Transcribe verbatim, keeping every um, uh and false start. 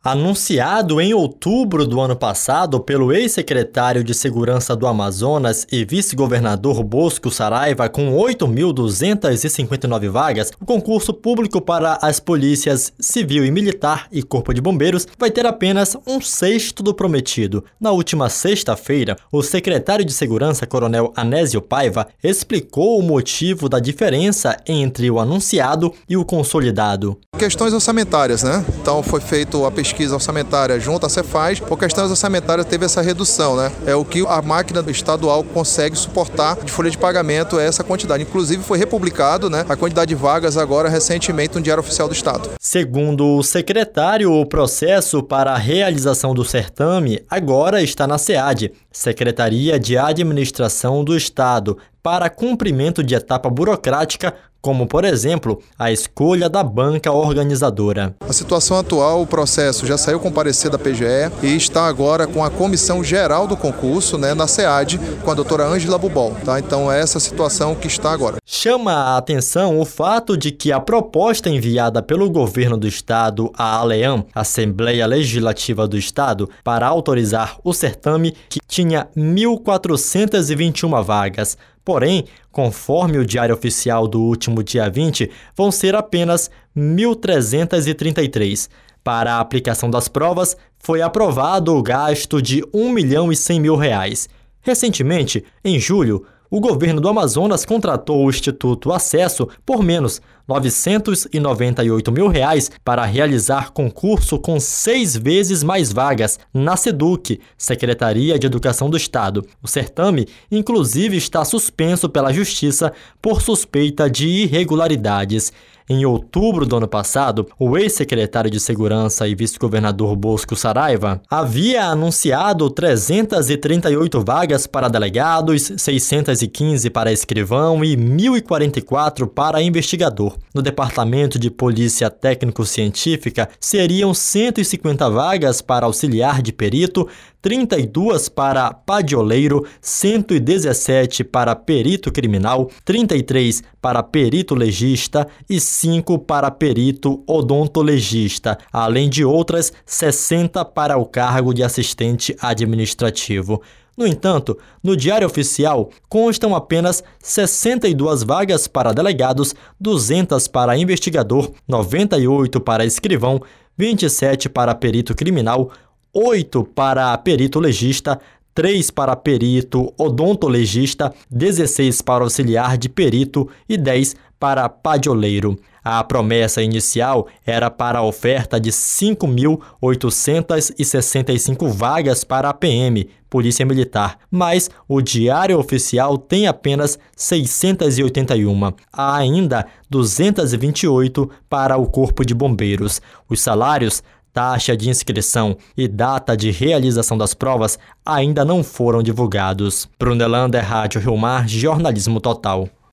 Anunciado em outubro do ano passado pelo ex-secretário de Segurança do Amazonas e vice-governador Bosco Saraiva, com oito mil duzentas e cinquenta e nove vagas, o concurso público para as polícias civil e militar e corpo de bombeiros vai ter apenas um sexto do prometido. Na última sexta-feira, o secretário de Segurança, Coronel Anésio Paiva, explicou o motivo da diferença entre o anunciado e o consolidado. Questões orçamentárias, né? Então foi feita a pesquisa orçamentária junto à Cefaz. Por questões orçamentárias teve essa redução, né? É o que a máquina estadual consegue suportar de folha de pagamento, é essa quantidade. Inclusive foi republicado, né, a quantidade de vagas agora recentemente no Diário Oficial do Estado. Segundo o secretário, o processo para a realização do certame agora está na SEAD, Secretaria de Administração do Estado, para cumprimento de etapa burocrática, como, por exemplo, a escolha da banca organizadora. A situação atual, o processo já saiu com parecer da P G E e está agora com a comissão geral do concurso, né, na SEAD, com a doutora Ângela Bubol. Tá? Então é essa situação que está agora. Chama a atenção o fato de que a proposta enviada pelo governo do estado à ALEAM, Assembleia Legislativa do Estado, para autorizar o certame, que tinha mil quatrocentas e vinte e uma vagas. Porém, conforme o Diário Oficial do último dia vinte, vão ser apenas mil trezentas e trinta e três. Para a aplicação das provas, foi aprovado o gasto de um milhão e cem mil reais. Recentemente, em julho, o governo do Amazonas contratou o Instituto Acesso por menos novecentos e noventa e oito mil reais para realizar concurso com seis vezes mais vagas na SEDUC, Secretaria de Educação do Estado. O certame, inclusive, está suspenso pela Justiça por suspeita de irregularidades. Em outubro do ano passado, o ex-secretário de Segurança e vice-governador Bosco Saraiva havia anunciado trezentas e trinta e oito vagas para delegados, seiscentas e quinze para escrivão e mil e quarenta e quatro para investigador. No Departamento de Polícia Técnico-Científica, seriam cento e cinquenta vagas para auxiliar de perito, trinta e duas para padioleiro, cento e dezessete para perito criminal, trinta e três para perito legista e cinco para perito odontologista, além de outras sessenta para o cargo de assistente administrativo. No entanto, no Diário Oficial constam apenas sessenta e duas vagas para delegados, duzentas para investigador, noventa e oito para escrivão, vinte e sete para perito criminal, oito para perito legista, três para perito odontologista, dezesseis para auxiliar de perito e dez para padioleiro. A promessa inicial era para a oferta de cinco mil oitocentas e sessenta e cinco vagas para a P M, Polícia Militar, mas o Diário Oficial tem apenas seiscentas e oitenta e uma. Há ainda duzentas e vinte e oito para o Corpo de Bombeiros. Os salários, taxa de inscrição e data de realização das provas ainda não foram divulgados. Brunelander, Rádio Rio Mar, Jornalismo Total.